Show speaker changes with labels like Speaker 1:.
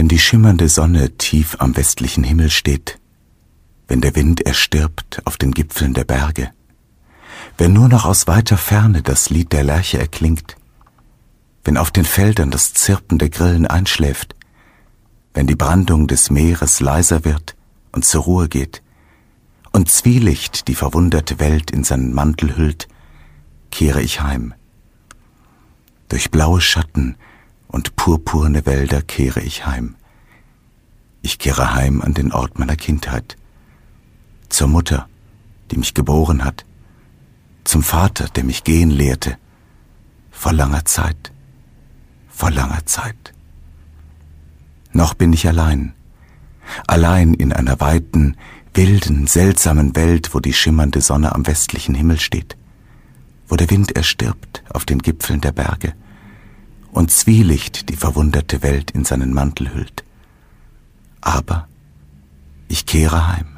Speaker 1: Wenn die schimmernde Sonne tief am westlichen Himmel steht, wenn der Wind erstirbt auf den Gipfeln der Berge, wenn nur noch aus weiter Ferne das Lied der Lerche erklingt, wenn auf den Feldern das Zirpen der Grillen einschläft, wenn die Brandung des Meeres leiser wird und zur Ruhe geht und Zwielicht die verwunderte Welt in seinen Mantel hüllt, kehre ich heim. Durch blaue Schatten und purpurne Wälder kehre ich heim. Ich kehre heim an den Ort meiner Kindheit, zur Mutter, die mich geboren hat, zum Vater, der mich gehen lehrte, vor langer Zeit, vor langer Zeit. Noch bin ich allein, allein in einer weiten, wilden, seltsamen Welt, wo die schimmernde Sonne am westlichen Himmel steht, wo der Wind erstirbt auf den Gipfeln der Berge und Zwielicht die verwunderte Welt in seinen Mantel hüllt. Aber ich kehre heim.